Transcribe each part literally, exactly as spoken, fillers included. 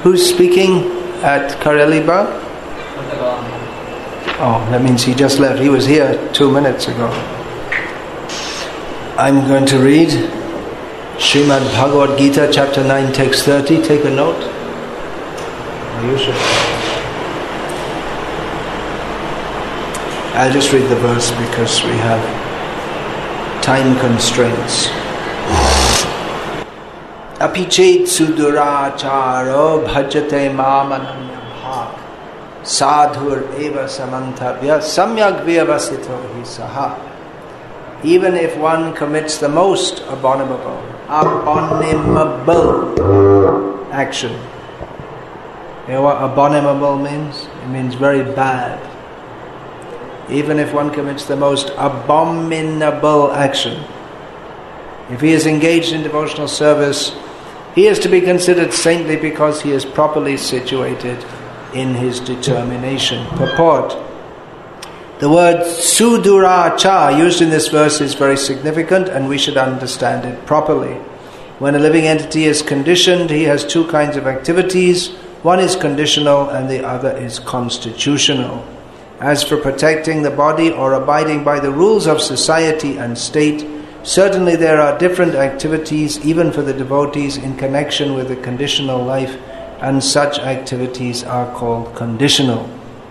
Who's speaking at Kareliba? Oh, that means he just left. He was here two minutes ago. I'm going to read Srimad Bhagavad Gita, chapter nine, text thirty. Take a note. You should. I'll just read the verse because we have time constraints. Apichet suduracharo bhajate mamananya bhag sadhur eva samantavya samyak vyavasito hi saha. Even if one commits the most abominable, abominable action. You know what abominable means? It means very bad. Even if one commits the most abominable action, if he is engaged in devotional service, he is to be considered saintly because he is properly situated in his determination. Purport. The word suduracha used in this verse is very significant, and we should understand it properly. When a living entity is conditioned, he has two kinds of activities. One is conditional and the other is constitutional. As for protecting the body or abiding by the rules of society and state, certainly there are different activities even for the devotees in connection with the conditional life, and such activities are called conditional.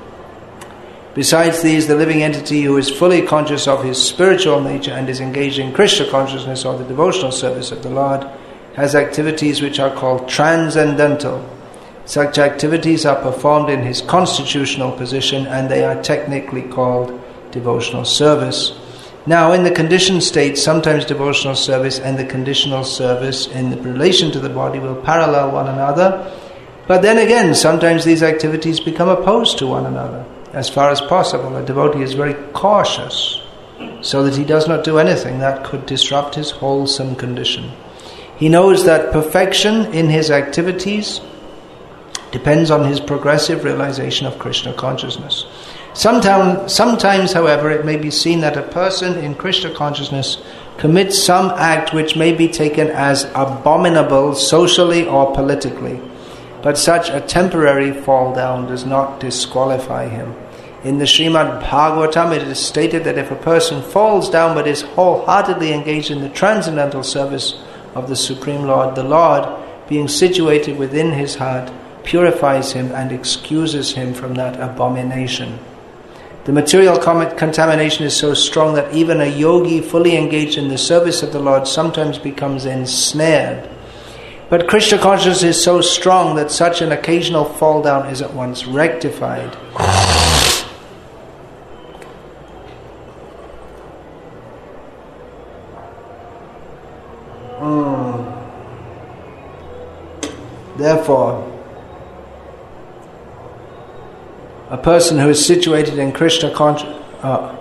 Besides these, the living entity who is fully conscious of his spiritual nature and is engaged in Krishna consciousness or the devotional service of the Lord has activities which are called transcendental. Such activities are performed in his constitutional position, and they are technically called devotional service. Now, in the conditioned state, sometimes devotional service and the conditional service in relation to the body will parallel one another, but then again, sometimes these activities become opposed to one another. As far as possible, a devotee is very cautious so that he does not do anything that could disrupt his wholesome condition. He knows that perfection in his activities depends on his progressive realization of Krishna consciousness. Sometimes, sometimes, however, it may be seen that a person in Krishna consciousness commits some act which may be taken as abominable socially or politically, but such a temporary fall down does not disqualify him. In the Srimad Bhagavatam, it is stated that if a person falls down but is wholeheartedly engaged in the transcendental service of the Supreme Lord, the Lord, being situated within his heart, purifies him and excuses him from that abomination. The material contamination is so strong that even a yogi fully engaged in the service of the Lord sometimes becomes ensnared. But Krishna consciousness is so strong that such an occasional fall down is at once rectified. Mm. Therefore, a person who is situated in Krishna consciousness, uh,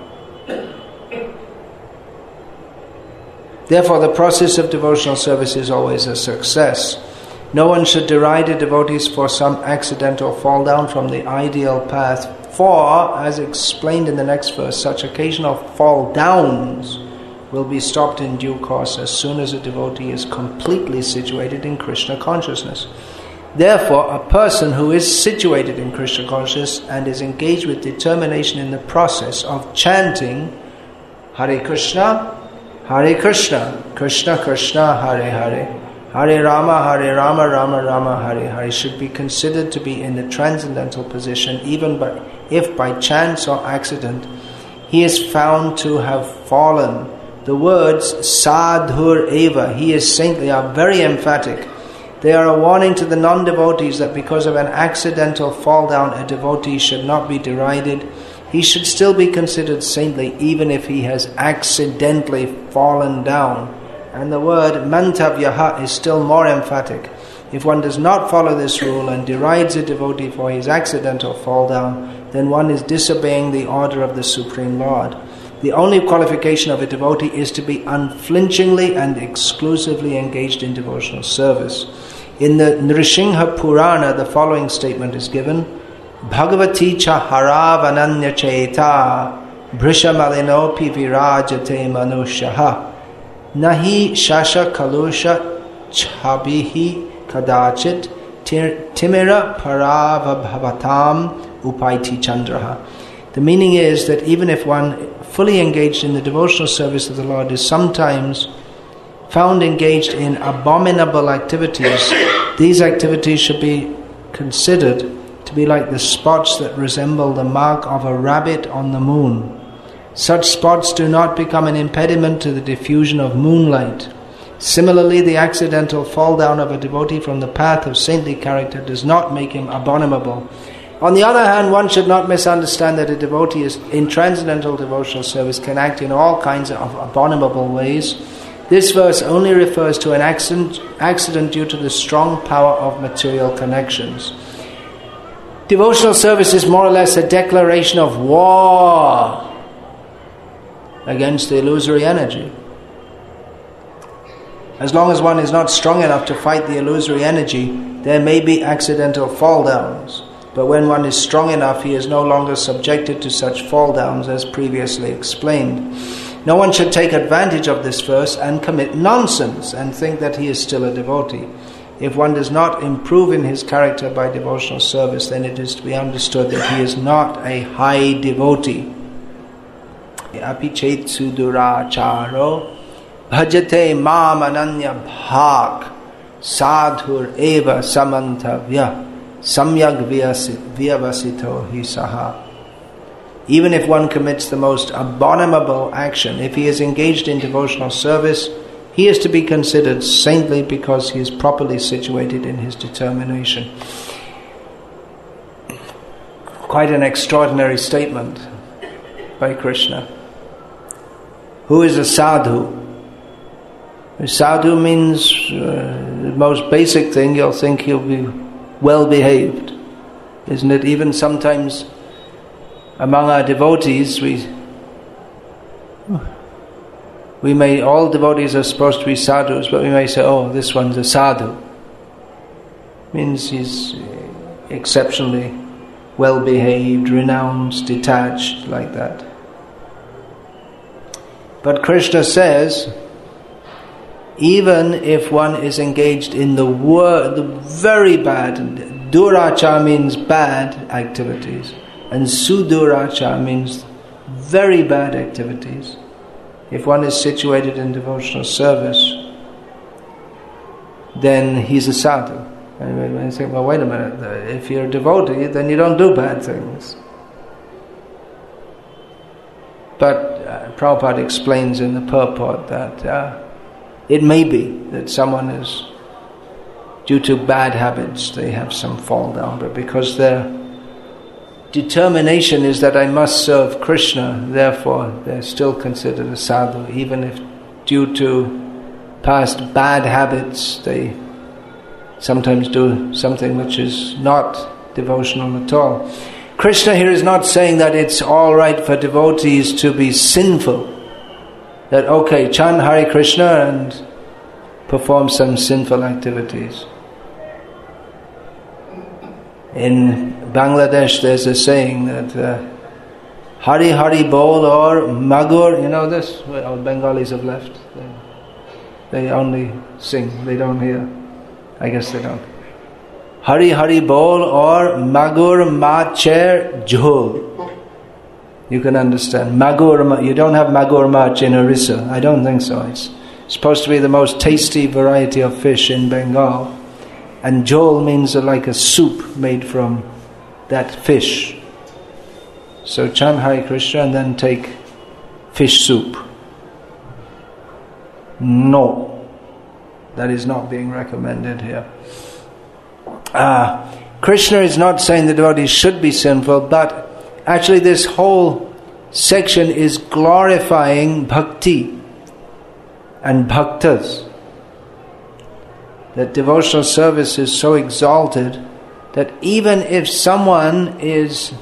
therefore the process of devotional service is always a success. No one should deride a devotee for some accidental fall down from the ideal path, for, as explained in the next verse, such occasional fall downs will be stopped in due course as soon as a devotee is completely situated in Krishna consciousness. Therefore, a person who is situated in Krishna consciousness and is engaged with determination in the process of chanting Hare Krishna, Hare Krishna, Krishna Krishna, Hare Hare, Hare Rama, Hare Rama, Rama Rama, Hare Hare, should be considered to be in the transcendental position, even by, if by chance or accident he is found to have fallen. The words sadhur eva, he is saintly, are very emphatic. They are a warning to the non-devotees that because of an accidental fall down, a devotee should not be derided. He should still be considered saintly even if he has accidentally fallen down. And the word mantavyaha is still more emphatic. If one does not follow this rule and derides a devotee for his accidental fall down, then one is disobeying the order of the Supreme Lord. The only qualification of a devotee is to be unflinchingly and exclusively engaged in devotional service. In the Nrsimha Purana, the following statement is given: Bhagavati cha haravananya cheta brishamalinopi virajate manushaha nahi shasha kalusha chabihi kadachit timira paravabhavatam upaiti chandraha. The meaning is that even if one fully engaged in the devotional service of the Lord is sometimes found engaged in abominable activities, these activities should be considered to be like the spots that resemble the mark of a rabbit on the moon. Such spots do not become an impediment to the diffusion of moonlight. Similarly, the accidental fall down of a devotee from the path of saintly character does not make him abominable. On the other hand, one should not misunderstand that a devotee is in transcendental devotional service can act in all kinds of abominable ways. This verse only refers to an accident, accident due to the strong power of material connections. Devotional service is more or less a declaration of war against the illusory energy. As long as one is not strong enough to fight the illusory energy, there may be accidental fall downs. But when one is strong enough, he is no longer subjected to such fall downs as previously explained. No one should take advantage of this verse and commit nonsense and think that he is still a devotee. If one does not improve in his character by devotional service, then it is to be understood that he is not a high devotee. Api chet suduracharo bhajate mam ananya bhak sadhur eva samantavya samyag vyavasito hi saha. Even if one commits the most abominable action, if he is engaged in devotional service, he is to be considered saintly because he is properly situated in his determination. Quite an extraordinary statement by Krishna. Who is a sadhu? A sadhu means, uh, the most basic thing, you'll think he'll be well behaved. Isn't it? Even sometimes among our devotees, we we may, all devotees are supposed to be sadhus, but we may say, oh, this one's a sadhu. Means he's exceptionally well behaved, renounced, detached, like that. But Krishna says, even if one is engaged in the wor- the very bad, duracha means bad activities, and suduracha means very bad activities. If one is situated in devotional service, then he's a sadhu. And I think, well, wait a minute, if you're a devotee, then you don't do bad things. But uh, Prabhupada explains in the purport that uh, it may be that someone is, due to bad habits, they have some fall down, but because their determination is that I must serve Krishna, therefore they're still considered a sadhu, even if due to past bad habits they sometimes do something which is not devotional at all. Krishna here is not saying that it's all right for devotees to be sinful. That, okay, chant Hare Krishna and perform some sinful activities. In Bangladesh there's a saying that uh, Hari Hari Bol or Magur, you know this? Well, Bengalis have left. They, they only sing, they don't hear. I guess they don't. Hari Hari Bol or Magur Macher Jhol. You can understand. Magur, you don't have Magur Mach in Orissa. I don't think so. It's supposed to be the most tasty variety of fish in Bengal. And jhol means like a soup made from that fish. So chant Hare Krishna and then take fish soup. No, that is not being recommended here. Ah, Krishna is not saying the devotees should be sinful, but actually this whole section is glorifying bhakti and bhaktas. That devotional service is so exalted that even if someone is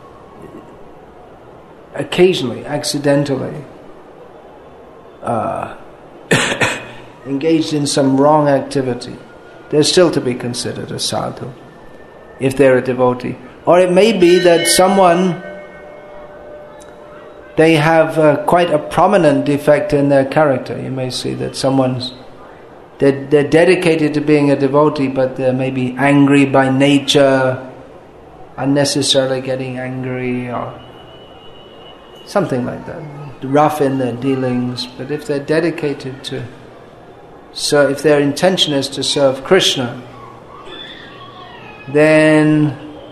occasionally, accidentally uh, engaged in some wrong activity, they're still to be considered a sadhu if they're a devotee. Or it may be that someone, they have uh, quite a prominent defect in their character. You may see that someone's they're, they're dedicated to being a devotee, but they're maybe angry by nature, unnecessarily getting angry or something like that, rough in their dealings. But if they're dedicated to, so if their intention is to serve Krishna, then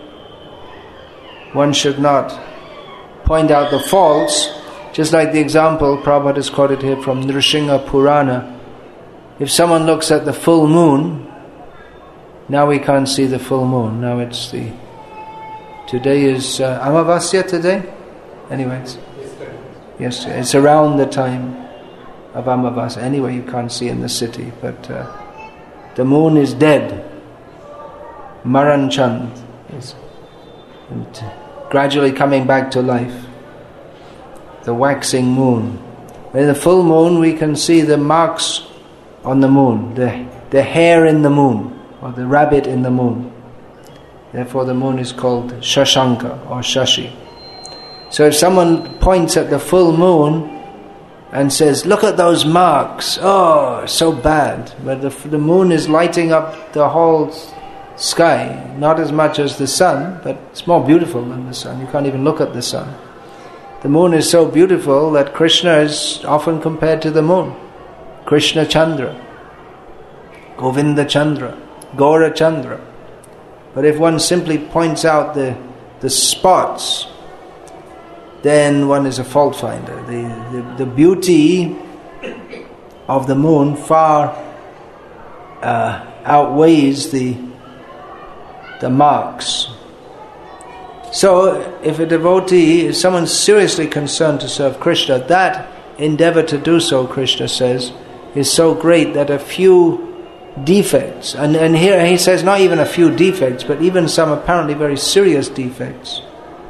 one should not point out the faults. Just like the example Prabhupada has quoted here from Nrsimha Purana. If someone looks at the full moon, now we can't see the full moon. Now it's the, today is uh, Amavasya today? Anyways, yes, it's around the time of Amavasya. Anyway, you can't see in the city, but uh, the moon is dead. Maran Chand is and gradually coming back to life. The waxing moon. In the full moon we can see the marks on the moon, the, the hair in the moon, or the rabbit in the moon. Therefore the moon is called Shashanka or Shashi. So if someone points at the full moon and says, look at those marks, oh, so bad. But the, the moon is lighting up the whole sky, not as much as the sun, but it's more beautiful than the sun. You can't even look at the sun. The moon is so beautiful that Krishna is often compared to the moon. Krishna Chandra, Govinda Chandra, Gaura Chandra. But if one simply points out the, the spots, then one is a fault finder. The, the, the beauty of the moon far uh, outweighs the, the marks. So, if a devotee, if someone seriously concerned to serve Krishna, that endeavor to do so, Krishna says, is so great that a few defects, and, and here he says not even a few defects, but even some apparently very serious defects,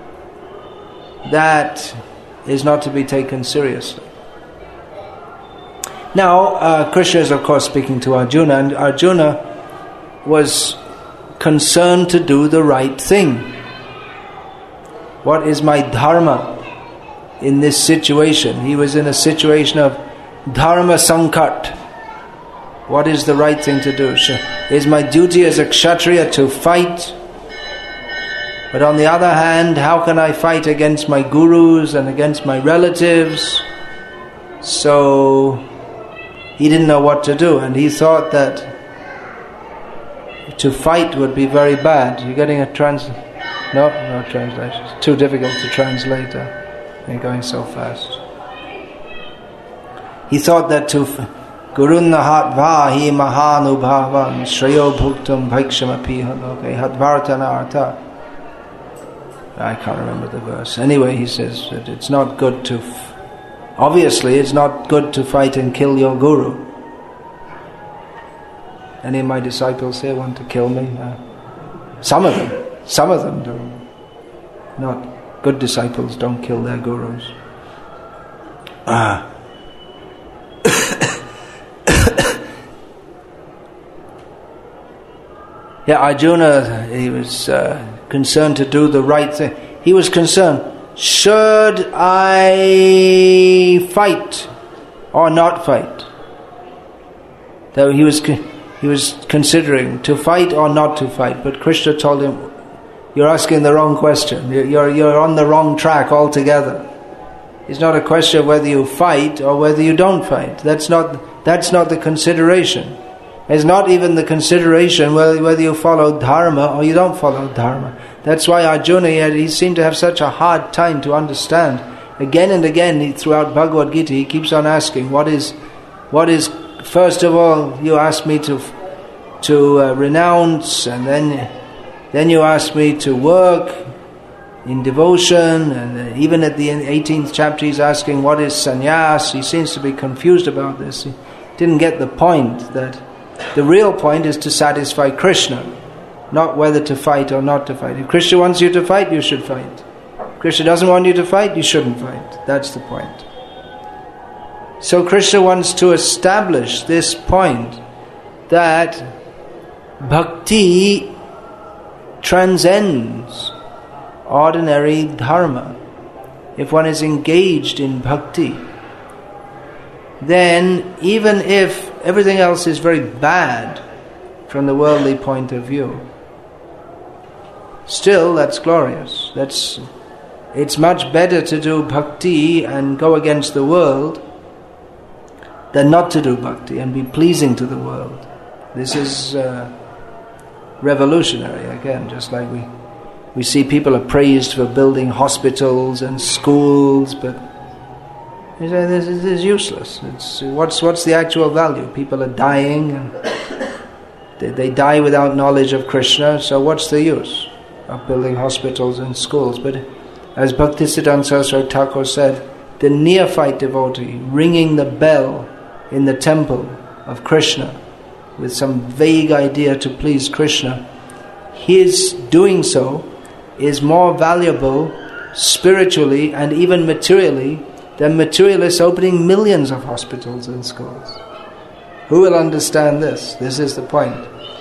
that is not to be taken seriously. Now, uh, Krishna is of course speaking to Arjuna, and Arjuna was concerned to do the right thing. What is my dharma in this situation? He was in a situation of dharma sankat. What is the right thing to do? Is my duty as a kshatriya to fight? But on the other hand, how can I fight against my gurus and against my relatives? So he didn't know what to do, and he thought that to fight would be very bad. You're getting a trans... No, no translation. It's too difficult to translate. Uh, they're going so fast. He thought that to Gurunna Hatvahi Mahanubhavan Shreyo Bhuktam Bhikshamapi Haloke Hatvartana Artha. I can't remember the verse. Anyway, he says that it's not good to... F- obviously, it's not good to fight and kill your guru. Any of my disciples here want to kill me? Uh, some of them. Some of them do. Not good disciples don't kill their gurus. Ah. Yeah, Arjuna, he was uh, concerned to do the right thing. He was concerned, should I fight or not fight? Though he was he was considering to fight or not to fight, but Krishna told him, you're asking the wrong question. You're, you're on the wrong track altogether. It's not a question of whether you fight or whether you don't fight. That's not that's not the consideration. It's not even the consideration whether, whether you follow dharma or you don't follow dharma. That's why Arjuna, he, had, he seemed to have such a hard time to understand. Again and again, he, throughout Bhagavad Gita, he keeps on asking, what is, what is, first of all, you ask me to to uh, renounce, and then then you ask me to work in devotion, and uh, even at the eighteenth chapter he's asking, what is sannyas? He seems to be confused about this. He didn't get the point that the real point is to satisfy Krishna, not whether to fight or not to fight. If Krishna wants you to fight, you should fight. If Krishna doesn't want you to fight, you shouldn't fight. That's the point. So Krishna wants to establish this point that bhakti transcends ordinary dharma. If one is engaged in bhakti, then even if everything else is very bad from the worldly point of view, still that's glorious. That's, it's much better to do bhakti and go against the world than not to do bhakti and be pleasing to the world. This is uh, revolutionary again, just like we we see people are praised for building hospitals and schools, but you say this is, this is useless. It's, what's what's the actual value? People are dying and they, they die without knowledge of Krishna, so what's the use of building hospitals and schools? But as Bhaktisiddhanta Saraswati Thakur said, the neophyte devotee ringing the bell in the temple of Krishna with some vague idea to please Krishna, his doing so is more valuable spiritually and even materially than materialists opening millions of hospitals and schools. Who will understand this? This is the point.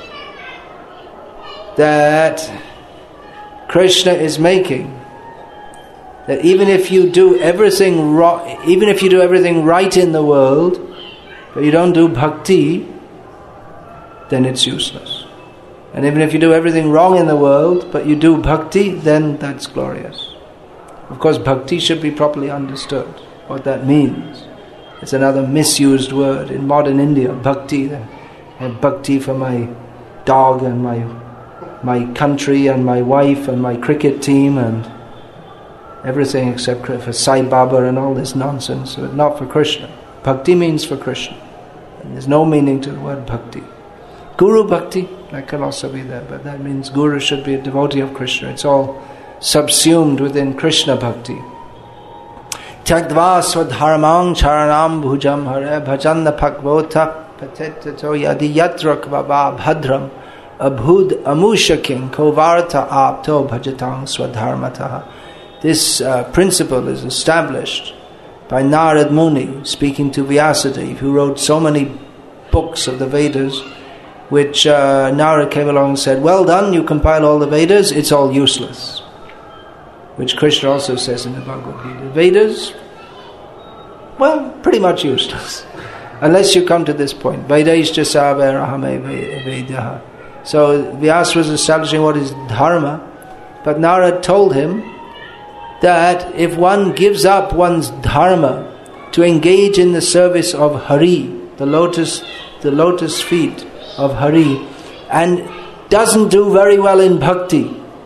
That Krishna is making. That even if you do everything ro- even if you do everything right in the world, but you don't do bhakti, then it's useless. And even if you do everything wrong in the world, but you do bhakti, then that's glorious. Of course, bhakti should be properly understood, what that means. It's another misused word. In modern India, bhakti, I have bhakti for my dog and my my country and my wife and my cricket team and everything except for Sai Baba and all this nonsense, but not for Krishna. Bhakti means for Krishna. And there's no meaning to the word bhakti. Guru bhakti, that can also be there, but that means Guru should be a devotee of Krishna. It's all subsumed within Krishna bhakti. Tyagdva swadharmang charanam bhujam hare bhajanda bhagavata patetato yadi yatrak baba bhadram abhud amushaking kovarta apto bhajatang swadharmataha. This uh, principle is established by Narad Muni speaking to Vyasadeva, who wrote so many books of the Vedas, which uh, Narad came along and said, well done, you compile all the Vedas, it's all useless. Which Krishna also says in the Bhagavad Gita. Vedas, well, pretty much useless. Unless you come to this point. Vedaishcha savarahame vedaha. So Vyasa was establishing what is dharma, but Narad told him that if one gives up one's dharma to engage in the service of Hari, the lotus, the lotus feet of Hari, and doesn't do very well in bhakti,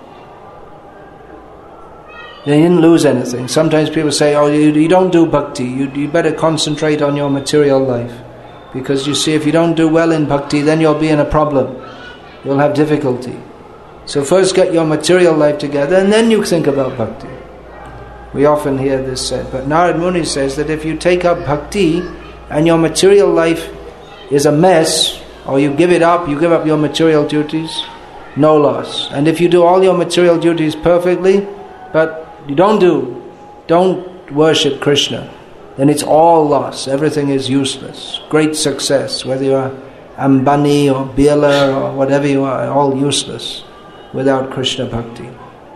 they didn't lose anything. Sometimes people say, oh, you, you don't do bhakti, you, you better concentrate on your material life. Because you see, if you don't do well in bhakti, then you'll be in a problem. You'll have difficulty. So first get your material life together, and then you think about bhakti. We often hear this said. But Narad Muni says that if you take up bhakti, and your material life is a mess, or you give it up, you give up your material duties, no loss. And if you do all your material duties perfectly, but you don't do, don't worship Krishna, then it's all loss. Everything is useless. Great success, whether you are Ambani or Birla or whatever you are, all useless without Krishna bhakti.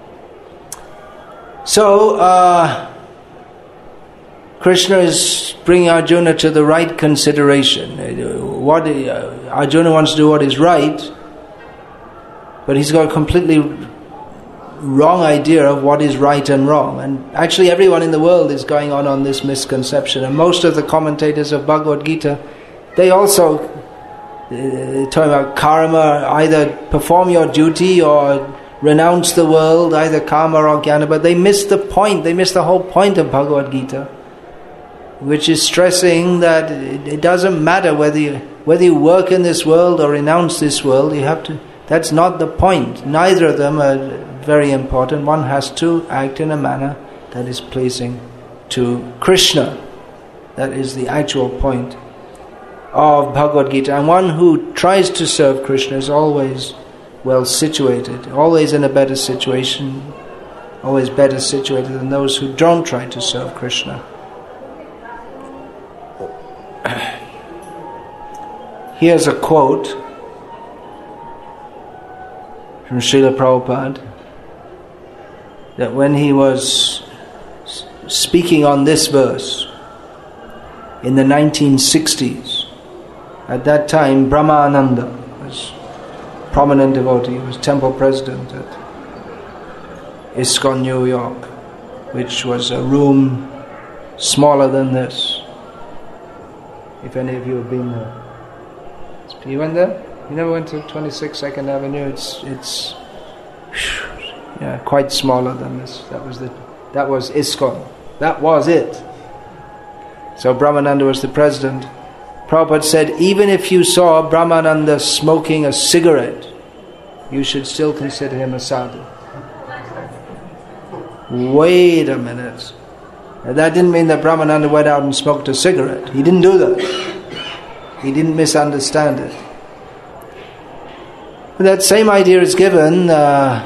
So, uh, Krishna is bringing Arjuna to the right consideration. What uh, Arjuna wants to do what is right, but he's got a completely wrong idea of what is right and wrong. And actually everyone in the world is going on on this misconception. And most of the commentators of Bhagavad Gita, they also uh, talk about karma, either perform your duty or renounce the world, either karma or jnana, but they miss the point, they miss the whole point of Bhagavad Gita, which is stressing that it doesn't matter whether you, whether you work in this world or renounce this world, you have to, that's not the point. Neither of them are very important. One has to act in a manner that is pleasing to Krishna. That is the actual point of Bhagavad Gita. And one who tries to serve Krishna is always well situated, always in a better situation, always better situated than those who don't try to serve Krishna. Here's a quote from Srila Prabhupada, that when he was speaking on this verse in the nineteen sixties, At that time, Brahmananda was a prominent devotee. He was temple president at ISKCON New York, which was a room smaller than this. If any of you have been there. You went there? You never went to twenty-six Second Avenue? It's it's yeah, quite smaller than this. That was the that was ISKCON. That was it. So Brahmananda was the president. Prabhupada said, even if you saw Brahmananda smoking a cigarette, you should still consider him a sadhu. Wait a minute. That didn't mean that Brahmananda went out and smoked a cigarette. He didn't do that. He didn't misunderstand it. But that same idea is given, uh,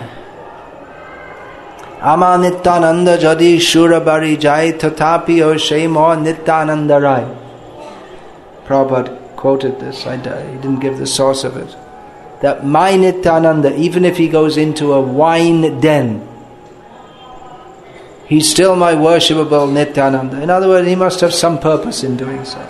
Ama Nityananda Jadi Shurabari Jai Tatapi O Shemo Nityananda Rai. Prabhupada quoted this. I, he didn't give the source of it. That my Nityananda, even if he goes into a wine den, he's still my worshipable Nityananda. In other words, he must have some purpose in doing so.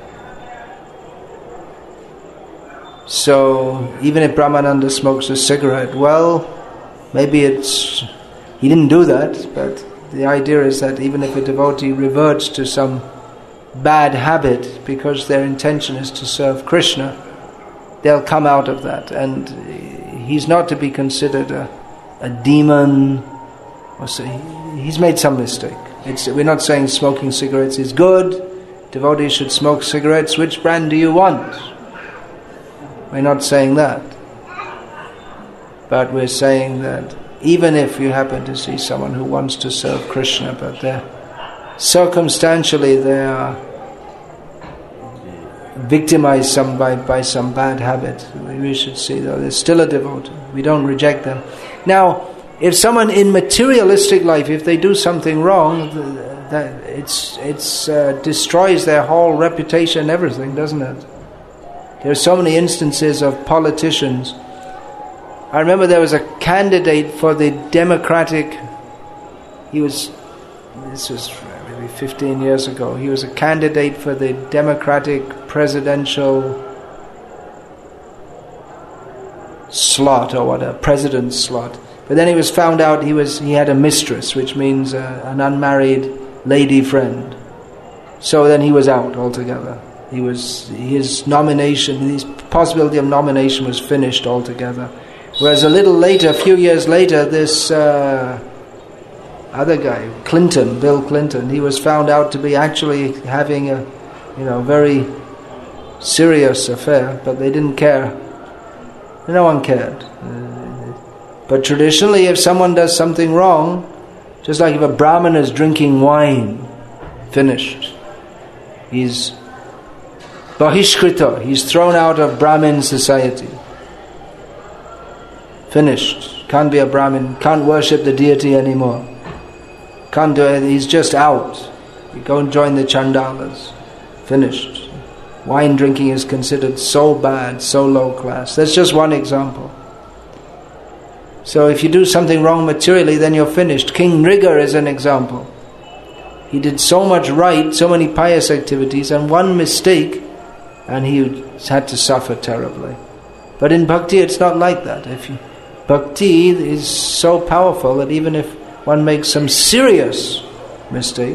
So, even if Brahmananda smokes a cigarette, well, maybe it's... He didn't do that, but the idea is that even if a devotee reverts to some bad habit because their intention is to serve Krishna, they'll come out of that. And he's not to be considered a, a demon. Or so, he's made some mistake. It's, we're not saying smoking cigarettes is good. Devotees should smoke cigarettes. Which brand do you want? We're not saying that. But we're saying that even if you happen to see someone who wants to serve Krishna, but they're circumstantially they are victimized some by, by some bad habit, we should see though they're still a devotee. We don't reject them. Now, if someone in materialistic life, if they do something wrong, that it's it's uh, destroys their whole reputation and everything, doesn't it? There are so many instances of politicians. I remember there was a candidate for the Democratic, he was, this was maybe fifteen years ago, he was a candidate for the Democratic presidential slot or whatever, president's slot. But then he was found out he was he had a mistress, which means uh, an unmarried lady friend. So then he was out altogether. He was his nomination, his possibility of nomination was finished altogether. Whereas a little later, a few years later, this uh, other guy, Clinton, Bill Clinton, he was found out to be actually having a, you know, very serious affair, but they didn't care. No one cared. But traditionally, if someone does something wrong, just like if a Brahmin is drinking wine, finished. He's Bahishkrita, he's thrown out of Brahmin society. Finished. Can't be a Brahmin, can't worship the deity anymore. Can't do it, he's just out. You go and join the Chandalas. Finished. Wine drinking is considered so bad, so low class. That's just one example. So if you do something wrong materially, then you're finished. King Nriga is an example. He did so much right, so many pious activities, and one mistake, and he had to suffer terribly. But in bhakti, it's not like that. If you, bhakti is so powerful that even if one makes some serious mistake,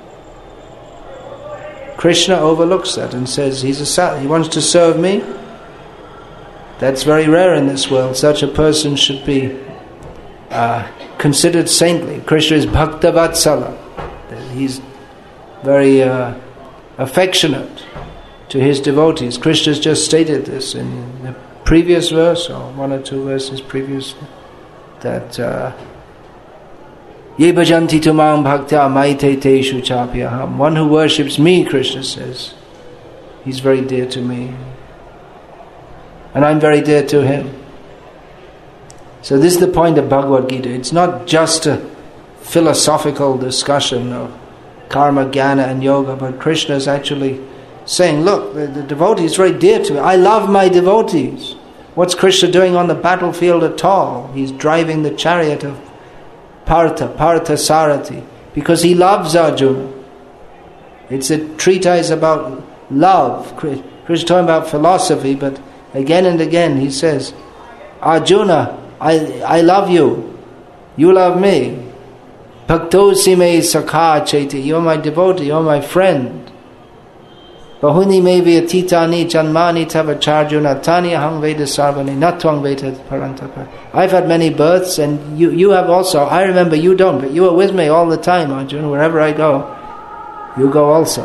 Krishna overlooks that and says, "He's a sadhu. He wants to serve me." That's very rare in this world. Such a person should be uh, considered saintly. Krishna is Bhakta Vatsala. He's very uh, affectionate to his devotees. Krishna has just stated this in the previous verse, or one or two verses previous, that Ye bhajanti tumam bhakta maite teshu chapyaham. One who worships me, Krishna says, he's very dear to me. And I'm very dear to him. So this is the point of Bhagavad Gita. It's not just a philosophical discussion of karma, jnana and yoga, but Krishna is actually saying, look, the, the devotee is very dear to me. I love my devotees. What's Krishna doing on the battlefield at all? He's driving the chariot of Partha, Partha Sarati, because he loves Arjuna. It's a treatise about love. Krishna is talking about philosophy, but again and again he says, Arjuna, I I love you. You love me. Bhaktosi me sakha cheti. You're my devotee, you're my friend. Bahuni me vyatitani janmani tavacharjuna tani aham veda sarvani natvang veda parantapa. I've had many births and you, you have also. I remember you don't, but you are with me all the time, Arjuna. Wherever I go, you go also.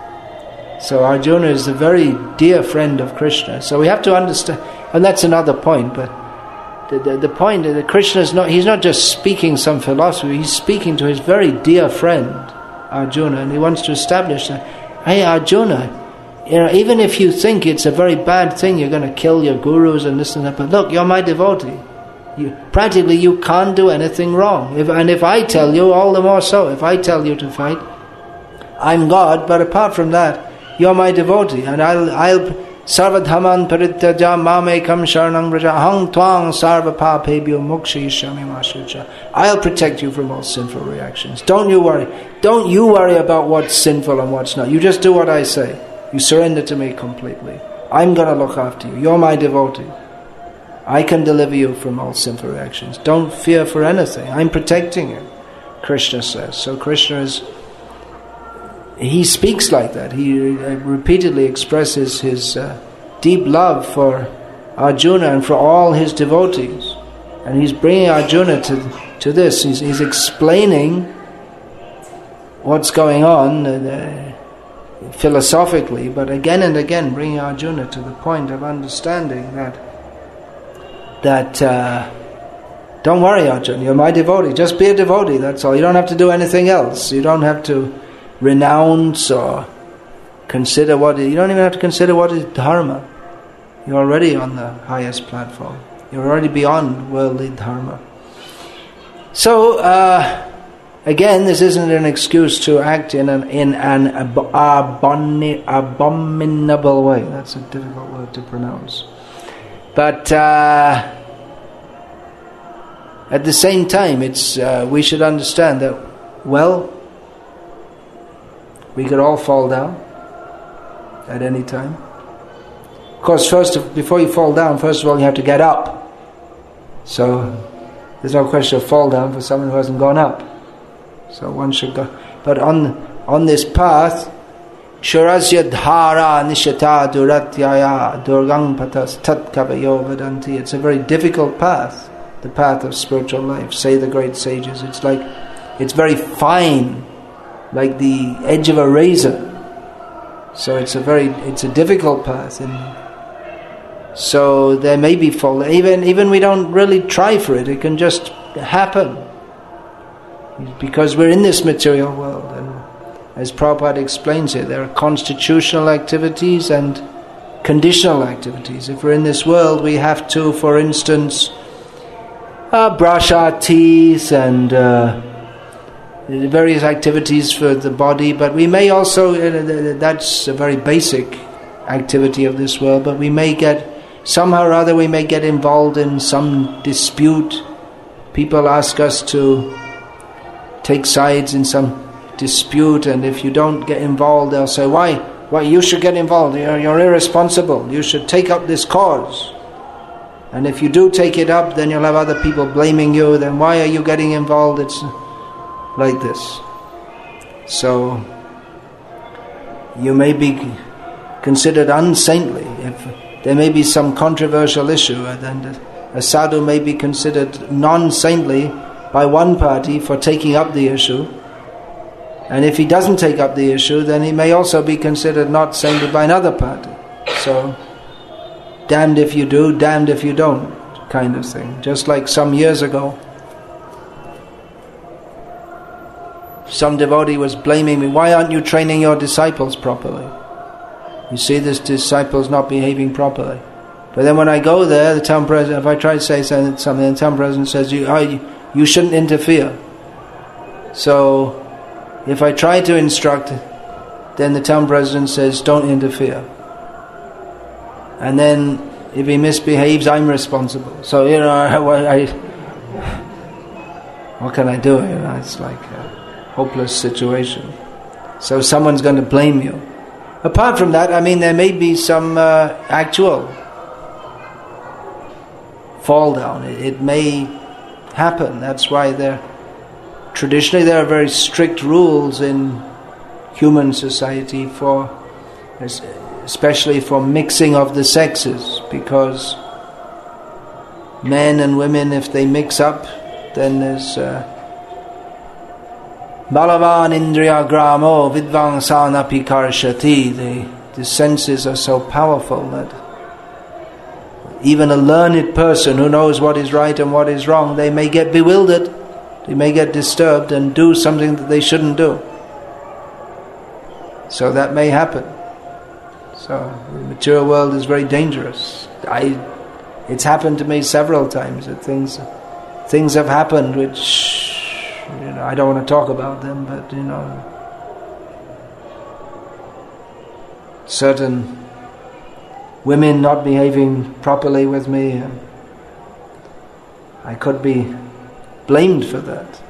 So Arjuna is a very dear friend of Krishna. So we have to understand, and that's another point, but the, the, the point is that Krishna is not, he's not just speaking some philosophy, he's speaking to his very dear friend, Arjuna, and he wants to establish that, hey Arjuna, you know, even if you think it's a very bad thing, you're going to kill your gurus and this and that, but look, you're my devotee. You, practically you can't do anything wrong. If, and if I tell you, all the more so, if I tell you to fight, I'm God, but apart from that, you're my devotee, and I'll, I'll, Sarvadhaman parityaja mamekam sharanam vraja aham tvang sarva papebhyo mokshayishyami ma shucha. I'll protect you from all sinful reactions. Don't you worry. Don't you worry about what's sinful and what's not. You just do what I say. You surrender to me completely. I'm going to look after you. You're my devotee. I can deliver you from all sinful reactions. Don't fear for anything. I'm protecting you, Krishna says. So Krishna is, he speaks like that. He repeatedly expresses his uh, deep love for Arjuna and for all his devotees. And he's bringing Arjuna to, to this. He's, he's explaining what's going on uh, philosophically, but again and again bringing Arjuna to the point of understanding that that uh, don't worry, Arjuna, you're my devotee. Just be a devotee, that's all. You don't have to do anything else. You don't have to renounce or consider what is, you don't even have to consider what is dharma. You're already on the highest platform. You're already beyond worldly dharma. So uh, again, this isn't an excuse to act in an in an ab- aboni- abominable way. That's a difficult word to pronounce. But uh, at the same time, it's uh, we should understand that, well, we could all fall down at any time. Of course, first, of, before you fall down, first of all, you have to get up. So there's no question of fall down for someone who hasn't gone up. So one should go. But on on this path, Shurasya dhara nishata duratyaya durgang patas tat kavayo vadanti. It's a very difficult path, the path of spiritual life, say the great sages. It's like, it's very fine, like the edge of a razor. So it's a very, it's a difficult path, and so there may be fall. Even even we don't really try for it; it can just happen because we're in this material world. And as Prabhupada explains it, there are constitutional activities and conditional activities. If we're in this world, we have to, for instance, uh, brush our teeth and Uh, various activities for the body, but we may also, uh, that's a very basic activity of this world, but we may get, somehow or other we may get involved in some dispute. People ask us to take sides in some dispute, and if you don't get involved, they'll say, why? Why, you should get involved, you're, you're irresponsible, you should take up this cause. And if you do take it up, then you'll have other people blaming you, then why are you getting involved? It's like this. So you may be considered unsaintly if there may be some controversial issue, and then a sadhu may be considered non-saintly by one party for taking up the issue, and if he doesn't take up the issue, then he may also be considered not saintly by another party. So damned if you do, damned if you don't, kind of thing. Just like some years ago, some devotee was blaming me, why aren't you training your disciples properly? You see this disciple's not behaving properly. But then when I go there, the town president, if I try to say something, the town president says, you, oh, you, you shouldn't interfere. So if I try to instruct, then the town president says, don't interfere. And then if he misbehaves, I'm responsible. So, you know, I, I, what can I do? You know, it's like a hopeless situation. So someone's going to blame you. Apart from that, I mean, there may be some uh, actual fall down. It, it may happen. That's why there, traditionally there are very strict rules in human society for, especially for mixing of the sexes, because men and women, if they mix up, then there's uh, Balavan Indriya Gramo Vidvangsanapi Karshati. The, the senses are so powerful that even a learned person who knows what is right and what is wrong, they may get bewildered, they may get disturbed and do something that they shouldn't do. So that may happen. So the material world is very dangerous. I, it's happened to me several times that things, things have happened which, you know, I don't want to talk about them, but you know, certain women not behaving properly with me, and I could be blamed for that.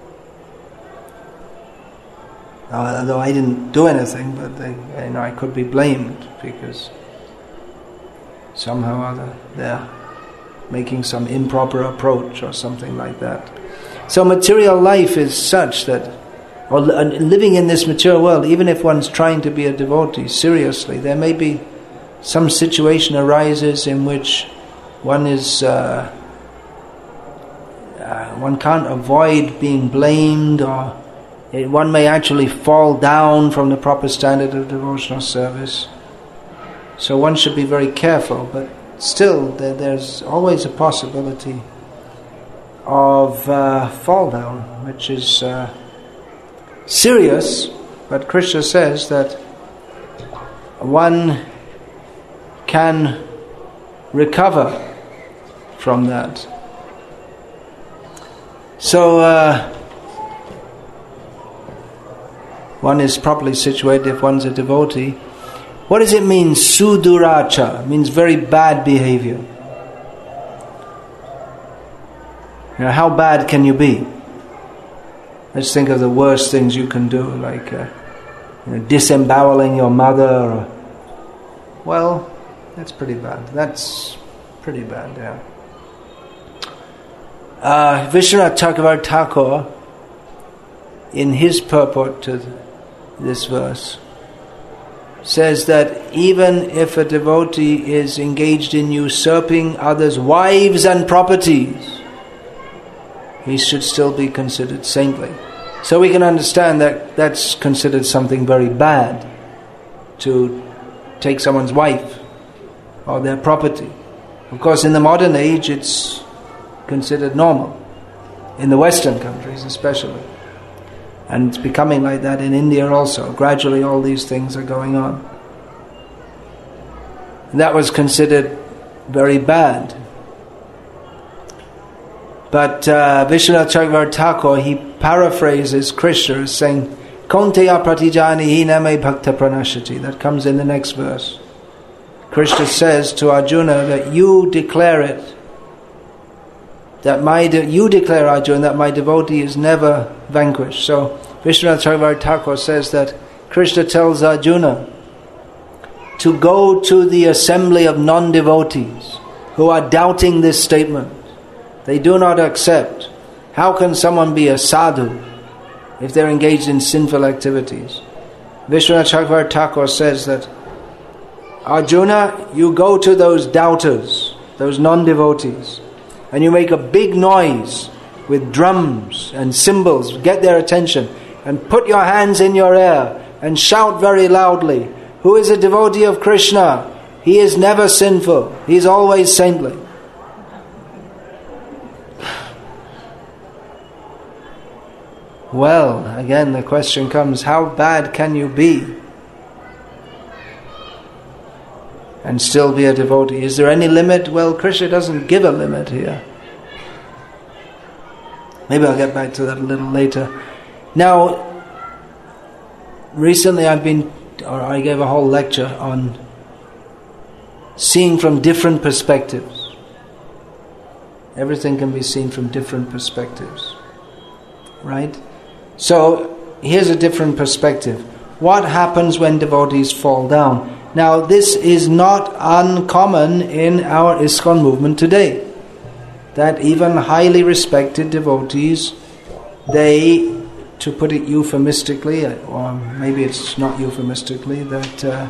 Although I didn't do anything, but they, you know, I could be blamed because somehow or other they're making some improper approach or something like that. So material life is such that, or living in this material world, even if one's trying to be a devotee, seriously, there may be some situation arises in which one is, uh, uh, one can't avoid being blamed, or it, one may actually fall down from the proper standard of devotional service. So one should be very careful, but still there, there's always a possibility of uh, fall down, which is uh, serious, but Krishna says that one can recover from that. So uh, one is properly situated if one's a devotee. What does it mean, suduracha? It means very bad behavior. You know, how bad can you be? Let's think of the worst things you can do, like uh, you know, disemboweling your mother. Or, well, that's pretty bad. That's pretty bad, yeah. Uh, Vishwanath Chakravarti Thakur, in his purport to this verse, says that even if a devotee is engaged in usurping others' wives and properties, he should still be considered saintly. So we can understand that that's considered something very bad, to take someone's wife or their property. Of course, in the modern age, it's considered normal, in the Western countries especially. And it's becoming like that in India also. Gradually all these things are going on. And that was considered very bad. But uh, Vishwanath Chakravarti Thakur, he paraphrases Krishna as saying, Konteya pratijani hiname bhakta pranashati. That comes in the next verse. Krishna says to Arjuna that you declare it, that my de- you declare, Arjuna, that my devotee is never vanquished. So Vishwanath Chakravarti Thakur says that Krishna tells Arjuna to go to the assembly of non-devotees who are doubting this statement. They do not accept. How can someone be a sadhu if they're engaged in sinful activities? Vishwanath Chakravarti Thakur says that, Arjuna, you go to those doubters, those non-devotees, and you make a big noise with drums and cymbals, get their attention, and put your hands in your air and shout very loudly, who is a devotee of Krishna? He is never sinful, he is always saintly. Well, again the question comes, how bad can you be and still be a devotee? Is there any limit? Well, Krishna doesn't give a limit here. Maybe I'll get back to that a little later. Now, recently I've been, or I gave a whole lecture on seeing from different perspectives. Everything can be seen from different perspectives. Right? So, here's a different perspective. what happens when devotees fall down. Now, this is not uncommon in our ISKCON movement today, that even highly respected devotees, they, to put it euphemistically, or maybe it's not euphemistically, that uh,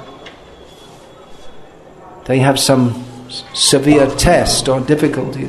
they have some severe test or difficulty.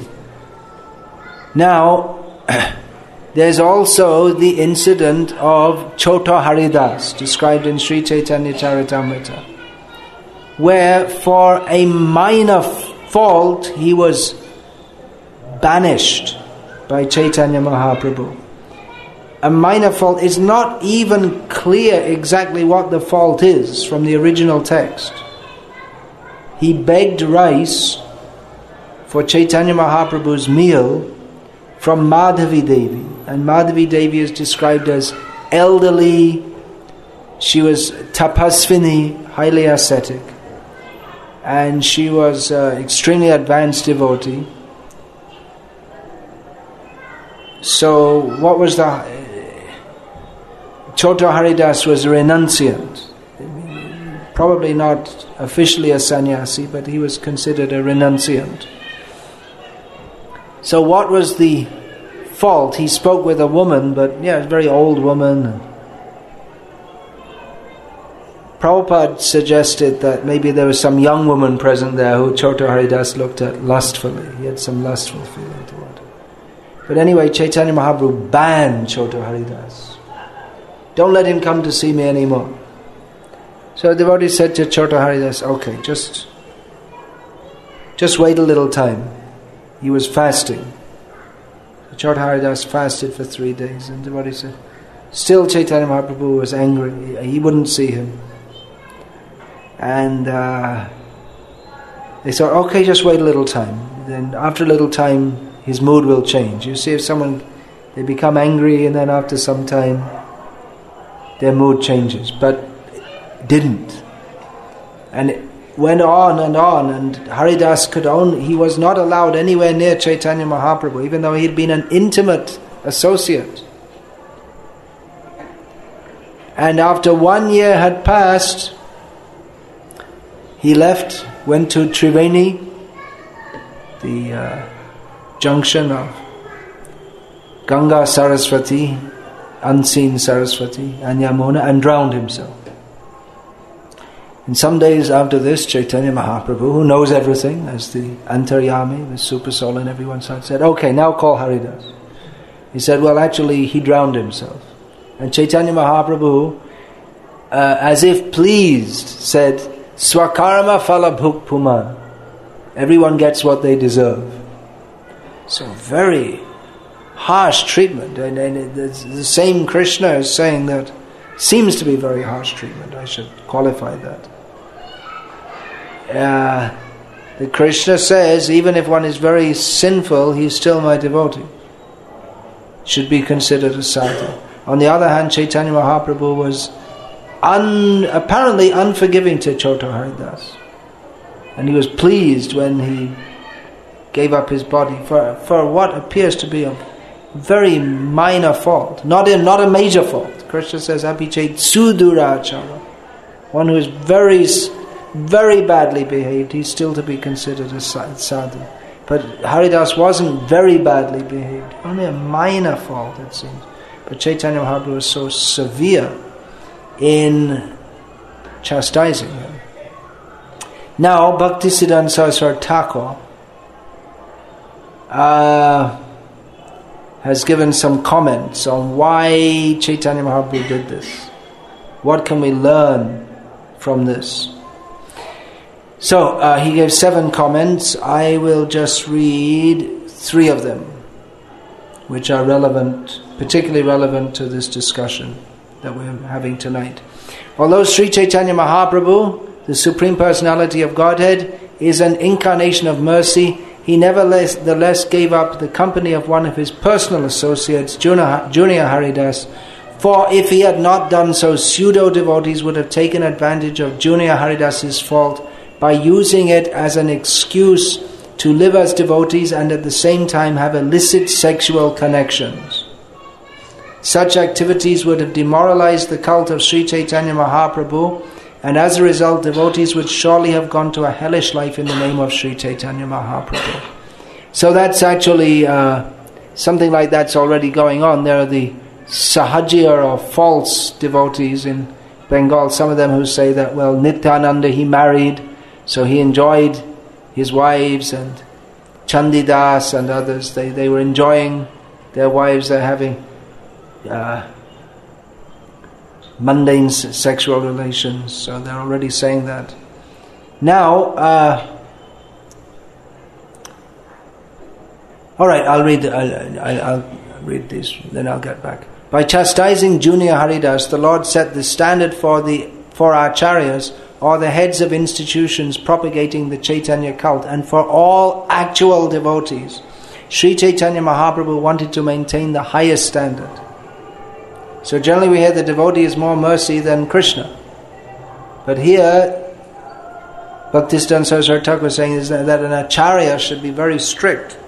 Now, there's also the incident of Chota Haridas, described in Sri Chaitanya Charitamrita, where for a minor fault he was banished by Chaitanya Mahaprabhu. A minor fault is not even clear exactly what the fault is from the original text. He begged rice for Chaitanya Mahaprabhu's meal from Madhavi Devi, and Madhavi Devi is described as elderly. She was tapasvini, highly ascetic, and she was uh, extremely advanced devotee. So what was the... Chota Haridas was a renunciant, probably not officially a sannyasi, but he was considered a renunciant. So what was the fault? He spoke with a woman, but yeah, a very old woman. Prabhupada suggested that maybe there was some young woman present there who Chota Haridas looked at lustfully. He had some lustful feeling toward her. But anyway, Chaitanya Mahaprabhu banned Chota Haridas. Don't let him come to see me anymore. So the devotee said to Chota Haridas, okay, just, just wait a little time. He was fasting. Chota Haridas fasted for three days, and the devotee said, still Chaitanya Mahaprabhu was angry. He wouldn't see him. And uh, they thought, okay, just wait a little time. Then after a little time, his mood will change. You see, if someone, they become angry, and then after some time, their mood changes. But it didn't. And it went on and on, and Haridas could only, he was not allowed anywhere near Chaitanya Mahaprabhu, even though he had been an intimate associate. And after one year had passed, he left, went to Triveni, the uh, junction of Ganga Saraswati, unseen Saraswati, and Yamuna, and drowned himself. And some days after this, Chaitanya Mahaprabhu, who knows everything, as the Antaryami, the super soul in everyone's heart, said, okay, now call Haridas. He said, well, actually, he drowned himself. And Chaitanya Mahaprabhu, uh, as if pleased, said, Swakarma phala bhukpuma. Everyone gets what they deserve. So very harsh treatment. And, and the, the same Krishna is saying that, seems to be very harsh treatment, I should qualify that. Uh, the Krishna says, even if one is very sinful, he is still my devotee. Should be considered a sadhu. On the other hand, Chaitanya Mahaprabhu was un, apparently unforgiving to Chota Haridas. And he was pleased when he gave up his body for, for what appears to be a very minor fault. Not a, not a major fault. Krishna says, Abhichet sudurachara. One who is very, very badly behaved, he's still to be considered a sadhu. But Haridas wasn't very badly behaved. Only a minor fault, it seems. But Chaitanya Mahaprabhu was so severe in chastising him. Now, Bhaktisiddhanta Saraswati Thakur uh, has given some comments on why Chaitanya Mahaprabhu did this. What can we learn from this? So, uh, he gave seven comments. I will just read three of them, which are relevant, particularly relevant to this discussion that we're having tonight. Although Sri Chaitanya Mahaprabhu, the Supreme Personality of Godhead, is an incarnation of mercy, he nevertheless gave up the company of one of his personal associates, Junior Haridas, for if he had not done so, pseudo-devotees would have taken advantage of Junior Haridas's fault by using it as an excuse to live as devotees and at the same time have illicit sexual connections. Such activities would have demoralized the cult of Sri Chaitanya Mahaprabhu, and as a result, devotees would surely have gone to a hellish life in the name of Sri Chaitanya Mahaprabhu. So that's actually uh, something like that's already going on. There are the Sahajya or false devotees in Bengal, some of them who say that, well, Nityananda, he married, so he enjoyed his wives, and Chandidas and others, they, they were enjoying their wives, they're having uh, mundane sexual relations, so they're already saying that. Now, uh, all right, I'll read, I'll, I'll, I'll read these, then I'll get back. By chastising junior Haridas, the Lord set the standard for the for acharyas, or the heads of institutions propagating the Chaitanya cult, and for all actual devotees. Sri Chaitanya Mahaprabhu wanted to maintain the highest standard. So generally we hear the devotee is more mercy than Krishna. But here, Bhaktisiddhanta Saraswati Thakur was saying is that, that an acharya should be very strict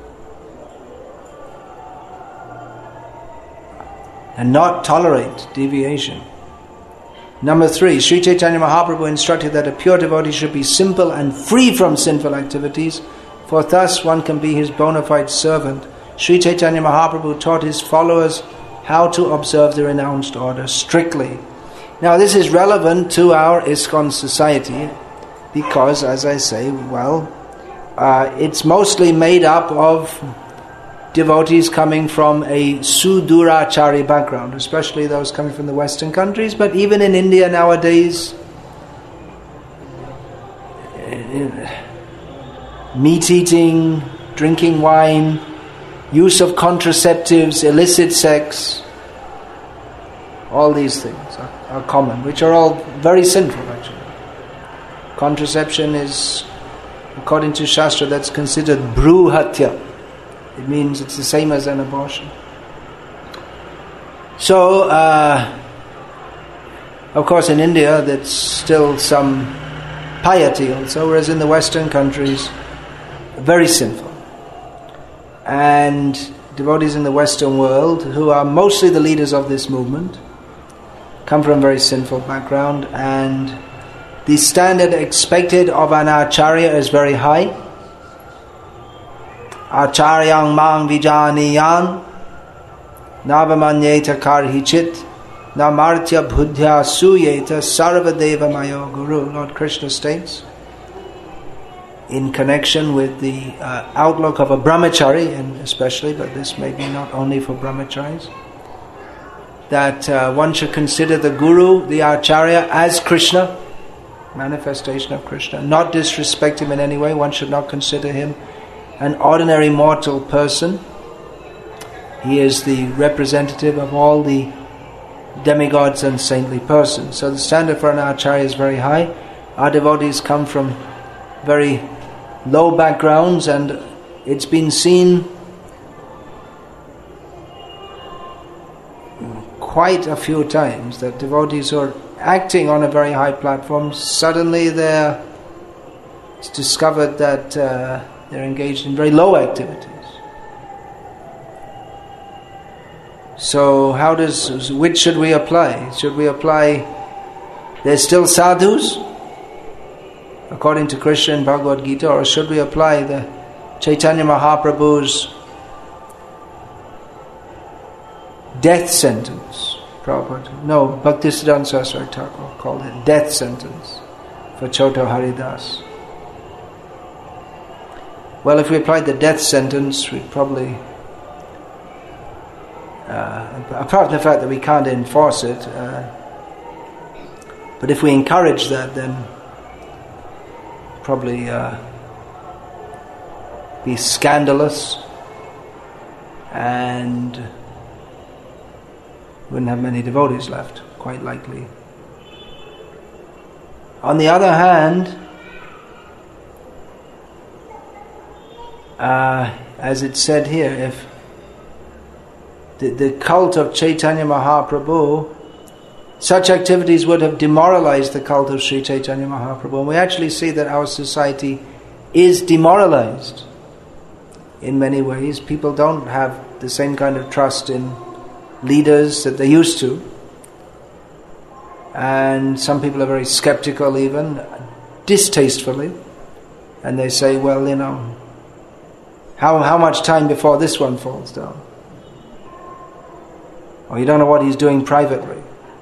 and not tolerate deviation. Number three, Sri Chaitanya Mahaprabhu instructed that a pure devotee should be simple and free from sinful activities, for thus one can be his bona fide servant. Sri Chaitanya Mahaprabhu taught his followers how to observe the renounced order strictly. Now this is relevant to our ISKCON society because, as I say, well, uh, it's mostly made up of devotees coming from a Sudurachari background, especially those coming from the Western countries, but even in India nowadays, meat eating, drinking wine, use of contraceptives, illicit sex, all these things are, are common, which are all very sinful actually. Contraception is, according to Shastra, that's considered bruhatya. It means it's the same as an abortion. So, uh, of course in India there's still some piety also, whereas in the Western countries, very sinful. And devotees in the Western world, who are mostly the leaders of this movement, come from a very sinful background, and the standard expected of an acharya is very high. Acharyang mang vijaniyan navamanyeta karhichit namartya buddhya suyeta sarvadeva mayo guru. Lord Krishna states, in connection with the uh, outlook of a brahmachari, and especially, but this may be not only for brahmacharis, that uh, one should consider the guru, the acharya, as Krishna, manifestation of Krishna, not disrespect him in any way. One should not consider him an ordinary mortal person. He is the representative of all the demigods and saintly persons. So the standard for an acharya is very high. Our devotees come from very low backgrounds, and it's been seen quite a few times that devotees who are acting on a very high platform, suddenly they're, it's discovered that uh, they're engaged in very low activities. So how does, which should we apply? Should we apply, they're still sadhus, according to Krishna and Bhagavad Gita, or should we apply the Chaitanya Mahaprabhu's death sentence? Prabhupada, no, Bhaktisiddhanta Saraswati Thakur called it death sentence for Choto Haridas. Well, if we applied the death sentence, we'd probably, uh, apart from the fact that we can't enforce it, uh, but if we encourage that, then probably uh, be scandalous, and wouldn't have many devotees left, quite likely. On the other hand, uh, as it's said here, if the, the cult of Chaitanya Mahaprabhu, such activities would have demoralized the cult of Sri Chaitanya Mahaprabhu. And we actually see that our society is demoralized in many ways. People don't have the same kind of trust in leaders that they used to. And some people are very skeptical even, distastefully. And they say, well, you know, how, how much time before this one falls down? Or you don't know what he's doing privately.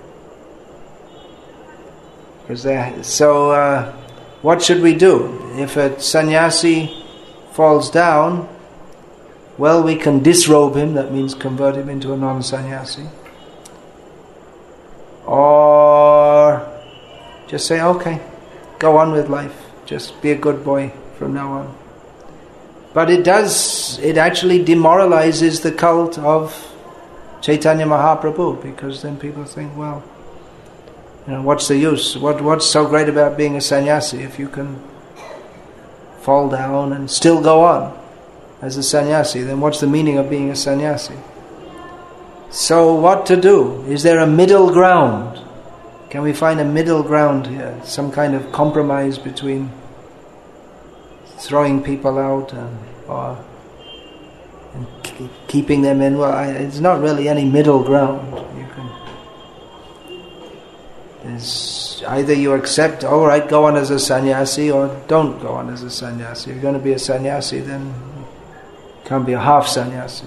Because they, so, uh, what should we do? If a sannyasi falls down, well, we can disrobe him, that means convert him into a non-sannyasi. Or just say, okay, go on with life. Just be a good boy from now on. But it does, it actually demoralizes the cult of Chaitanya Mahaprabhu, because then people think, well, you know, what's the use? What What's so great about being a sannyasi if you can fall down and still go on as a sannyasi? Then what's the meaning of being a sannyasi? So what to do? Is there a middle ground? Can we find a middle ground here? Some kind of compromise between throwing people out and, or and keeping them in? Well, I, it's not really any middle ground. You can. There's either you accept, all right, go on as a sannyasi, or don't go on as a sannyasi. If you're going to be a sannyasi, then you can't be a half sannyasi.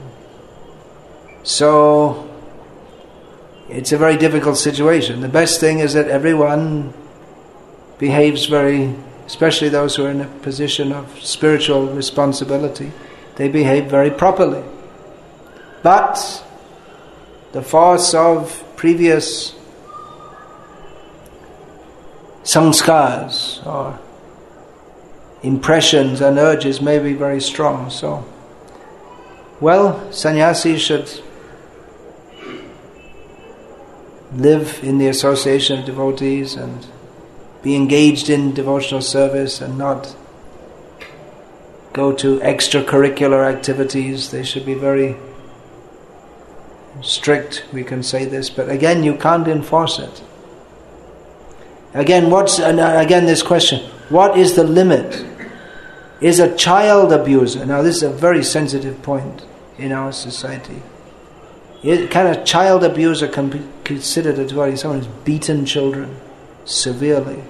So it's a very difficult situation. The best thing is that everyone behaves very, especially those who are in a position of spiritual responsibility, they behave very properly. But the force of previous sanskars or impressions and urges may be very strong. So, well, sannyasis should live in the association of devotees and be engaged in devotional service and not go to extracurricular activities. They should be very strict, we can say this, but again, you can't enforce it. Again, what's and again this question, what is the limit? Is a child abuser, now this is a very sensitive point in our society. Can a child abuser can be considered a devotee, someone who's beaten children severely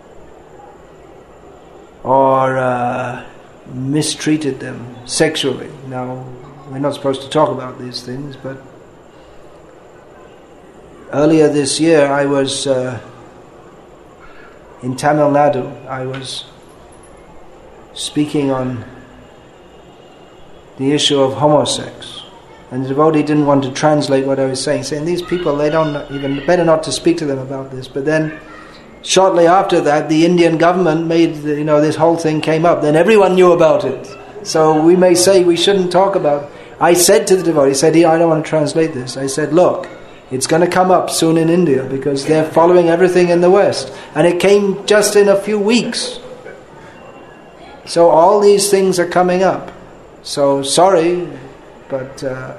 or uh, mistreated them sexually? Now, we're not supposed to talk about these things, but earlier this year I was uh, in Tamil Nadu. I was speaking on the issue of homosex. And the devotee didn't want to translate what I was saying, saying these people, they don't even, better not to speak to them about this. But then, shortly after that, the Indian government made, the, you know, this whole thing came up. Then everyone knew about it. So we may say we shouldn't talk about it. I said to the devotee, he said, I don't want to translate this. I said, look, it's going to come up soon in India because they're following everything in the West. And it came just in a few weeks. So all these things are coming up. So sorry, but uh,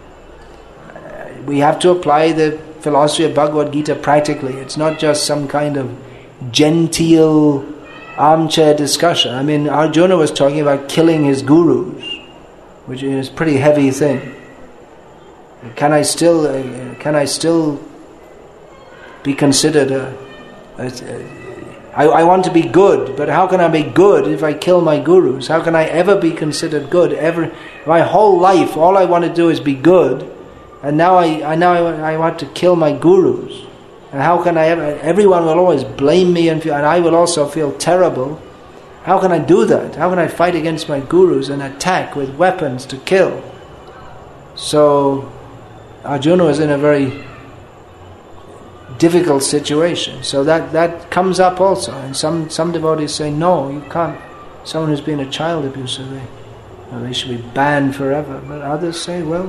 we have to apply the philosophy of Bhagavad Gita practically. It's not just some kind of genteel armchair discussion. I mean, Arjuna was talking about killing his gurus, which is a pretty heavy thing. Can I still, uh, can I still be considered a, a, a I, I want to be good, but how can I be good if I kill my gurus? How can I ever be considered good? Ever, my whole life, all I want to do is be good, and now I, I now I, I want to kill my gurus. And how can I ever? Everyone will always blame me, and, feel, and I will also feel terrible. How can I do that? How can I fight against my gurus and attack with weapons to kill? So Arjuna was in a very difficult situation. So that, that comes up also. And some, some devotees say, no, you can't. Someone who's been a child abuser, they, well, they should be banned forever. But others say, well,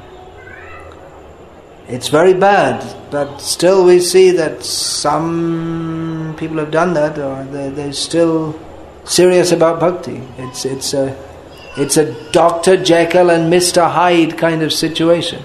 it's very bad. But still we see that some people have done that, or they're, they're still serious about bhakti. It's, it's, a, it's a Doctor Jekyll and Mister Hyde kind of situation.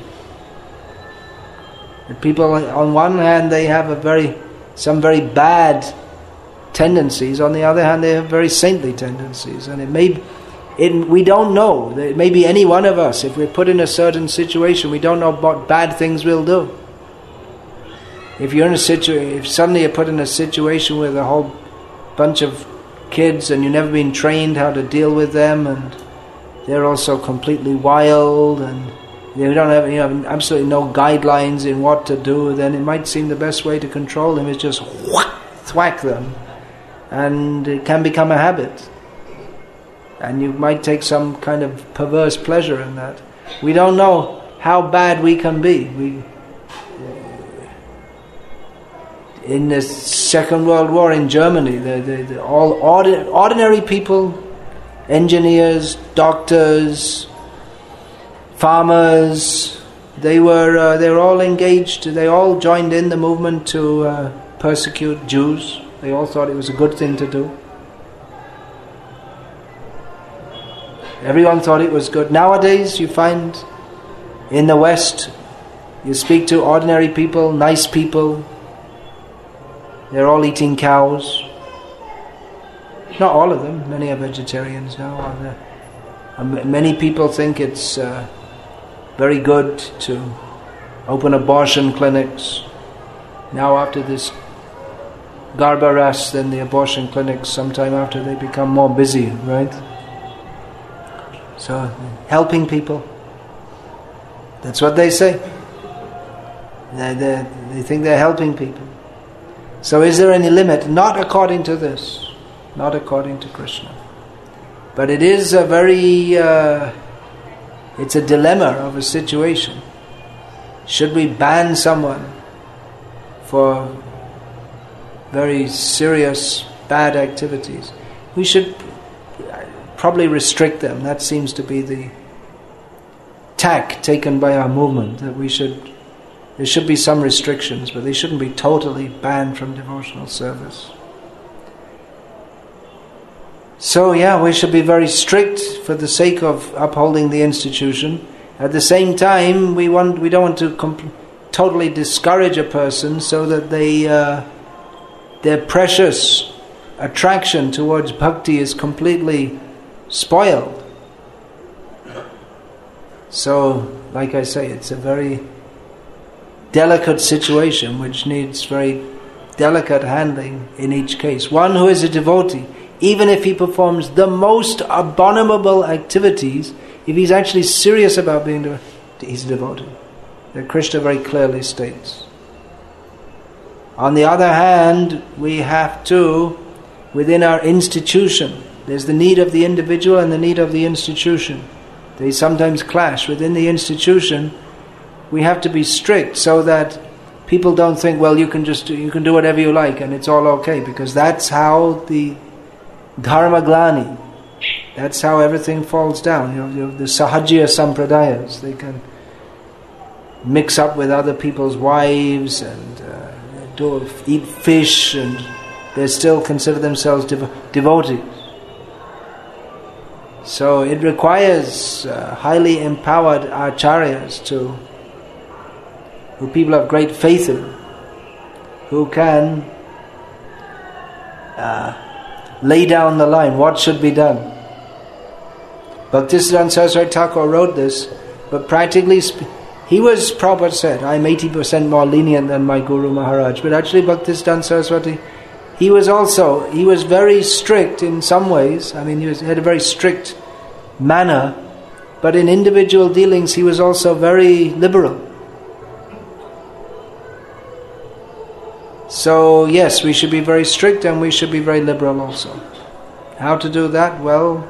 People, on one hand, they have a very, some very bad tendencies. On the other hand, they have very saintly tendencies. And it may, it, we don't know. Maybe any one of us, if we're put in a certain situation, we don't know what bad things we'll do. If you're in a situ- if suddenly you're put in a situation with a whole bunch of kids and you've never been trained how to deal with them, and they're also completely wild, and you don't have, you know, absolutely no guidelines in what to do, then it might seem the best way to control them is just whack, thwack them, and it can become a habit. And you might take some kind of perverse pleasure in that. We don't know how bad we can be. We, in the Second World War in Germany, the, the, the, all ordi- ordinary people, engineers, doctors, farmers, they were uh, they were all engaged. They all joined in the movement to uh, persecute Jews. They all thought it was a good thing to do. Everyone thought it was good. Nowadays, you find in the West, you speak to ordinary people, nice people. They're all eating cows. Not all of them. Many are vegetarians now. And many people think it's uh, very good to open abortion clinics. Now after this Garbaras, then the abortion clinics, sometime after they become more busy, right? So, helping people. That's what they say. They, they, they think they're helping people. So is there any limit? Not according to this. Not according to Krishna. But it is a very, uh, it's a dilemma of a situation. Should we ban someone for very serious bad activities? We should probably restrict them. That seems to be the tack taken by our movement, that we should, there should be some restrictions, but they shouldn't be totally banned from devotional service. So yeah, we should be very strict for the sake of upholding the institution. At the same time, we want we don't want to comp- totally discourage a person so that they uh, their precious attraction towards bhakti is completely spoiled. So, like I say, it's a very delicate situation which needs very delicate handling in each case. One who is a devotee, even if he performs the most abominable activities, if he's actually serious about being a devotee, he's a devotee. That Krishna very clearly states. On the other hand, we have to, within our institution, there's the need of the individual and the need of the institution. They sometimes clash. Within the institution, we have to be strict so that people don't think, well, you can just do, you can do whatever you like and it's all okay, because that's how the dharma glani, that's how everything falls down. You know, you know, the sahajya sampradayas, they can mix up with other people's wives and uh, do eat fish, and they still consider themselves dev- devotees. So it requires uh, highly empowered acharyas to, who people have great faith in, who can uh, lay down the line, what should be done. Bhaktisiddhanta Saraswati Thakur wrote this, but practically sp- he was, Prabhupada said, I'm eighty percent more lenient than my Guru Maharaj, but actually Bhaktisiddhanta Saraswati, he was also, he was very strict in some ways. I mean, he, was, he had a very strict manner, but in individual dealings he was also very liberal. So yes, we should be very strict and we should be very liberal also. How to do that? Well,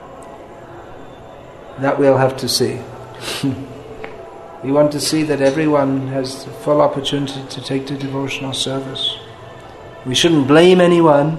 that we'll have to see. We want to see that everyone has the full opportunity to take to devotional service. We shouldn't blame anyone.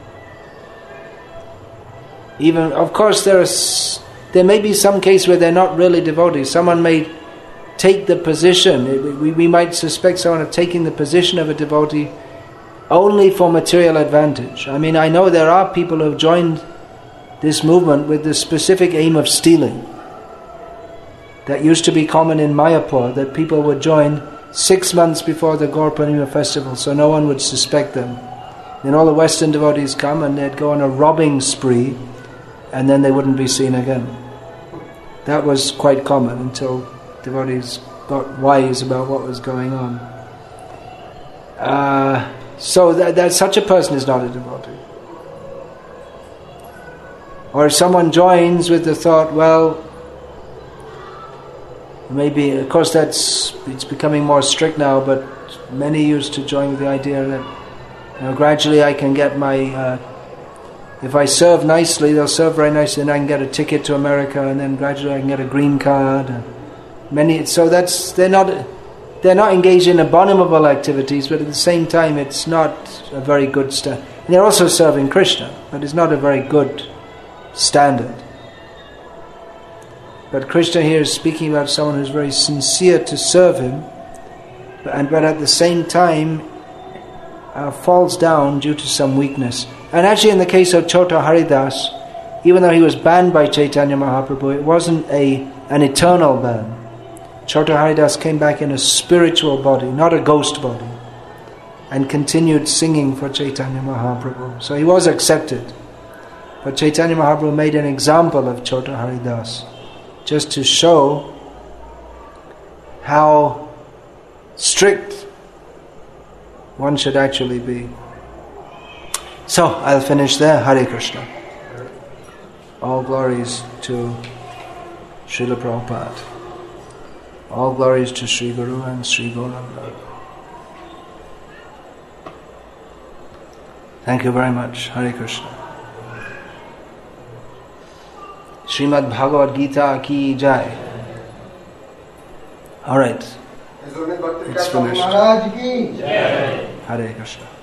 Even, of course, there are there may be some case where they're not really devotees. Someone may take the position. We, we might suspect someone of taking the position of a devotee only for material advantage. I mean, I know there are people who have joined this movement with the specific aim of stealing. That used to be common in Mayapur, that people would join six months before the Gaur Purnima festival, so no one would suspect them. Then all the Western devotees come and they'd go on a robbing spree, and then they wouldn't be seen again. That was quite common until devotees got wise about what was going on. Uh, so that, that such a person is not a devotee. Or if someone joins with the thought, well, maybe, of course that's, it's becoming more strict now, but many used to join with the idea that, you know, gradually I can get my, uh, if I serve nicely, they'll serve very nicely, and I can get a ticket to America, and then gradually I can get a green card. And many, so that's, they're not, they're not engaged in abominable activities, but at the same time it's not a very good standard. They're also serving Krishna, but it's not a very good standard. But Krishna here is speaking about someone who's very sincere to serve him, and but at the same time uh, falls down due to some weakness. And actually in the case of Chota Haridas, even though he was banned by Chaitanya Mahaprabhu, it wasn't a an eternal ban. Chota Haridas came back in a spiritual body, not a ghost body, and continued singing for Chaitanya Mahaprabhu. So he was accepted. But Chaitanya Mahaprabhu made an example of Chota Haridas, just to show how strict one should actually be. So, I'll finish there. Hare Krishna. All glories to Srila Prabhupada. All glories to Sri Guru and Sri Gauranga. Thank you very much. Hare Krishna. Srimad Bhagavad Gita ki jai. Alright. It's finished. Hare Krishna.